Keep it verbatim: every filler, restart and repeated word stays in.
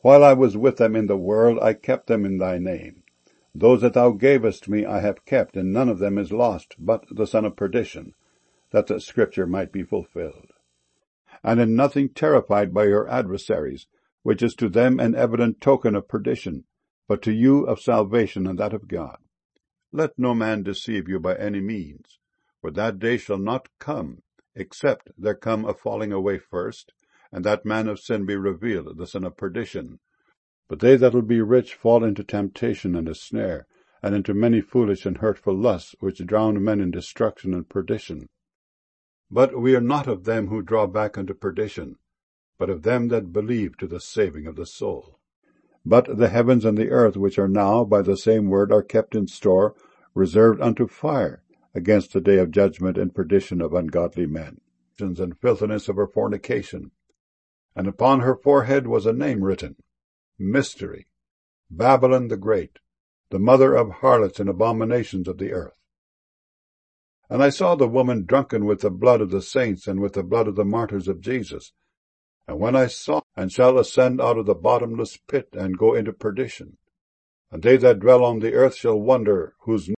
While I was with them in the world, I kept them in thy name. Those that thou gavest me I have kept, and none of them is lost, but the son of perdition, that the scripture might be fulfilled. And in nothing terrified by your adversaries, which is to them an evident token of perdition, but to you of salvation and that of God. Let no man deceive you by any means, for that day shall not come, except there come a falling away first, and that man of sin be revealed, the son of perdition. But they that will be rich fall into temptation and a snare, and into many foolish and hurtful lusts, which drown men in destruction and perdition. But we are not of them who draw back unto perdition, but of them that believe to the saving of the soul. But the heavens and the earth, which are now by the same word, are kept in store, reserved unto fire, against the day of judgment and perdition of ungodly men, and filthiness of her fornication. And upon her forehead was a name written, Mystery, Babylon the Great, the mother of harlots and abominations of the earth. And I saw the woman drunken with the blood of the saints and with the blood of the martyrs of Jesus. And when I saw, and shall ascend out of the bottomless pit, and go into perdition. And they that dwell on the earth shall wonder, whose